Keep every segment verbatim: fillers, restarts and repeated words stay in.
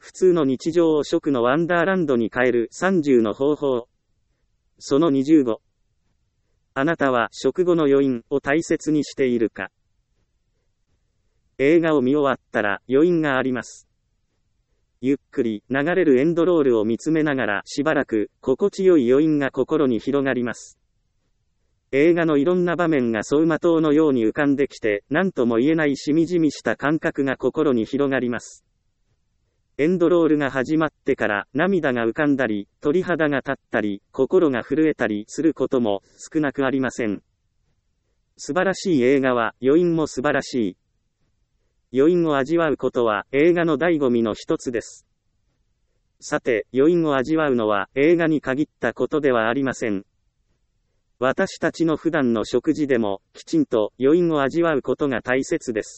普通の日常を食のワンダーランドに変えるさんじゅうの方法。そのにじゅうご。あなたは食後の余韻を大切にしているか。映画を見終わったら余韻があります。ゆっくり流れるエンドロールを見つめながらしばらく心地よい余韻が心に広がります。映画のいろんな場面が走馬灯のように浮かんできて何とも言えないしみじみした感覚が心に広がります。エンドロールが始まってから涙が浮かんだり、鳥肌が立ったり、心が震えたりすることも少なくありません。素晴らしい映画は余韻も素晴らしい。余韻を味わうことは映画の醍醐味の一つです。さて、余韻を味わうのは映画に限ったことではありません。私たちの普段の食事でもきちんと余韻を味わうことが大切です。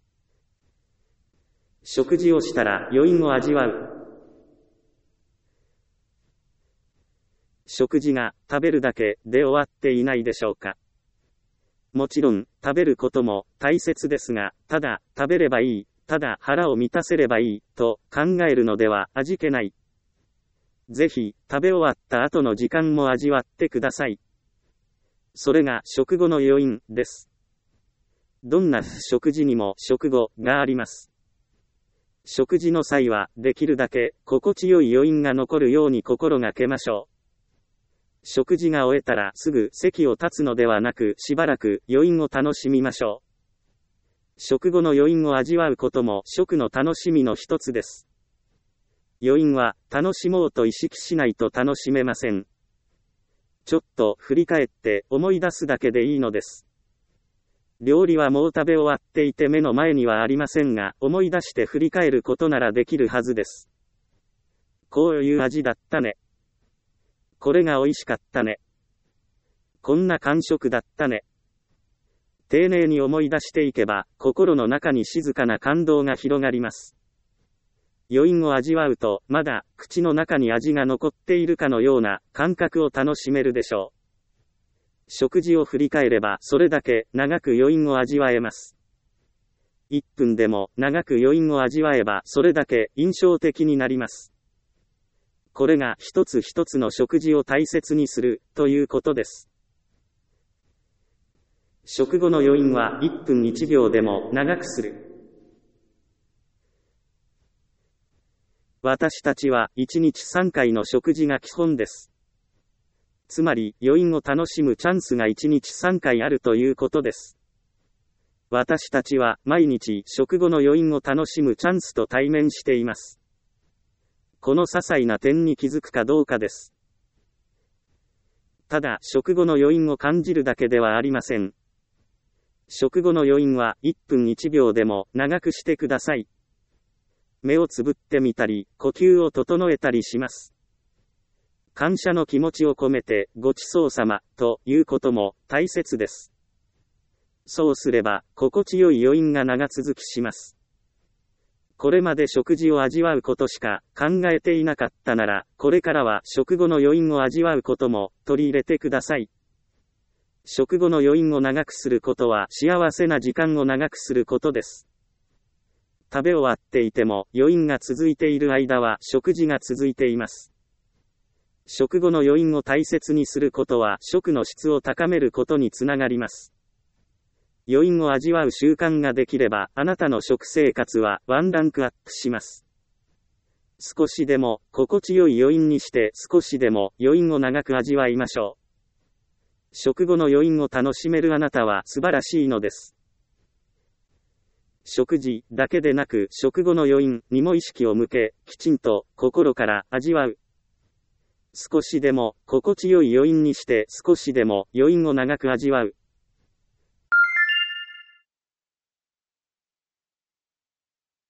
食事をしたら余韻を味わう。食事が食べるだけで終わっていないでしょうか。もちろん食べることも大切ですが、ただ食べればいい、ただ腹を満たせればいいと考えるのでは味気ない。ぜひ食べ終わった後の時間も味わってください。それが食後の余韻です。どんな食事にも食後があります。食事の際はできるだけ心地よい余韻が残るように心がけましょう。食事が終えたらすぐ席を立つのではなく、しばらく余韻を楽しみましょう。食後の余韻を味わうことも食の楽しみの一つです。余韻は楽しもうと意識しないと楽しめません。ちょっと振り返って思い出すだけでいいのです。料理はもう食べ終わっていて目の前にはありませんが、思い出して振り返ることならできるはずです。こういう味だったね。これが美味しかったね。こんな感触だったね。丁寧に思い出していけば、心の中に静かな感動が広がります。余韻を味わうと、まだ口の中に味が残っているかのような感覚を楽しめるでしょう。食事を振り返ればそれだけ長く余韻を味わえます。いっぷんでも長く余韻を味わえばそれだけ印象的になります。これが一つ一つの食事を大切にするということです。食後の余韻はいっぷんいちびょうでも長くする。私たちはいちにちさんかいの食事が基本です。つまり余韻を楽しむチャンスがいちにちさんかいあるということです。私たちは毎日食後の余韻を楽しむチャンスと対面しています。この些細な点に気づくかどうかです。ただ食後の余韻を感じるだけではありません。食後の余韻はいっぷんいちびょうでも長くしてください。目をつぶってみたり、呼吸を整えたりします。感謝の気持ちを込めてごちそうさまということも大切です。そうすれば心地よい余韻が長続きします。これまで食事を味わうことしか考えていなかったなら、これからは食後の余韻を味わうことも取り入れてください。食後の余韻を長くすることは幸せな時間を長くすることです。食べ終わっていても余韻が続いている間は食事が続いています。食後の余韻を大切にすることは食の質を高めることにつながります。余韻を味わう習慣ができれば、あなたの食生活はワンランクアップします。少しでも心地よい余韻にして少しでも余韻を長く味わいましょう。食後の余韻を楽しめるあなたは素晴らしいのです。食事だけでなく食後の余韻にも意識を向け、きちんと心から味わう。少しでも心地よい余韻にして少しでも余韻を長く味わう。